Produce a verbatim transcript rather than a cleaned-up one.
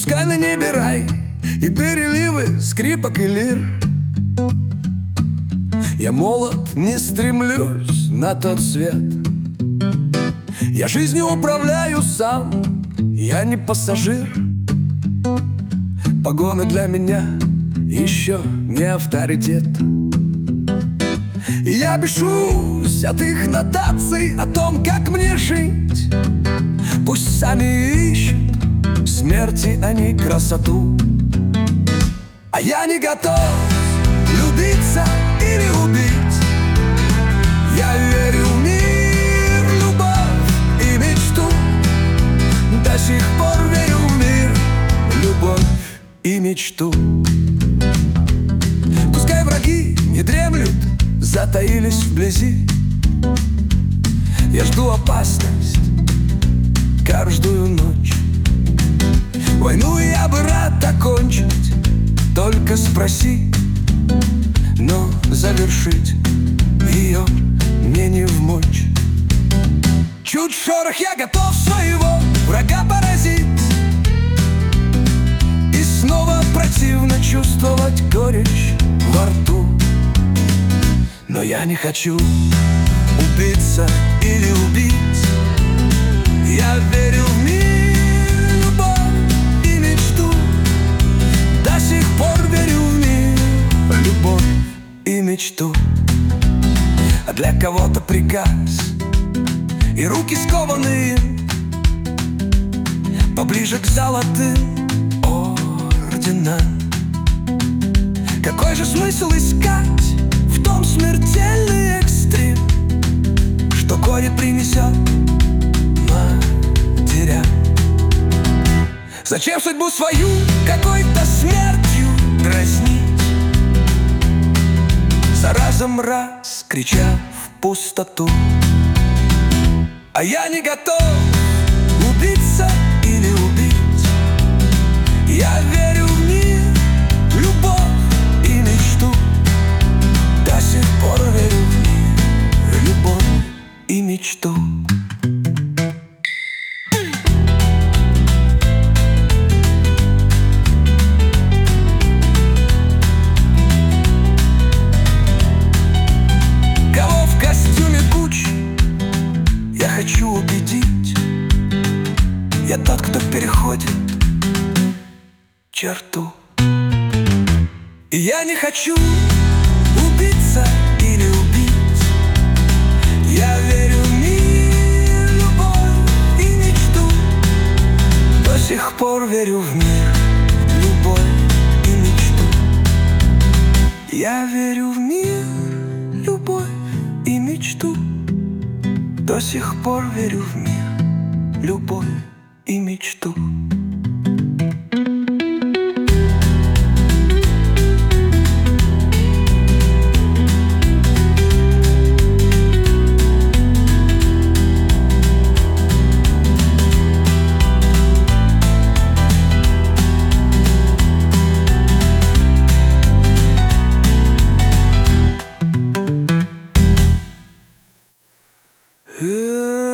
Пускай на небе рай и переливы скрипок и лир. Я молод, не стремлюсь на тот свет. Я жизнью управляю сам, я не пассажир. Погоны для меня еще не авторитет. И я бешусь от их нотаций о том, как мне жить. Пусть сами ищут в смерти они красоту, а я не готов любиться или убить. Я верю в мир, любовь и мечту. До сих пор верю в мир, любовь и мечту. Пускай враги не дремлют, затаились вблизи. Я жду опасность каждую ночь. Войну я бы рад окончить, только спроси. Но завершить ее мне не вмочь. Чуть шорох, я готов своего врага поразить. И снова противно чувствовать горечь во рту. Но я не хочу убиться или убить. Я верю в мир, любовь и мечту. До сих пор верю в мир, любовь и мечту. А для кого-то приказ и руки скованы поближе к золотым орденам. Какой же смысл искать в том смертельный экстрим, что горе принесет матеря? Зачем судьбу свою какой-то смертью дразнить, за разом раз крича в пустоту? А я не готов убиться или убить. Я верю в мир, любовь и мечту. До сих пор верю в мир, любовь и мечту. Кого в костюме Гуччи я хочу убедить? Я тот, кто переходит черту. И я не хочу убиться или убить. Я верю в мир, любовь и мечту. До сих пор верю в мир, любовь и мечту. Я верю в мир, любовь и мечту. До сих пор верю в мир, любовь и мечту. Uh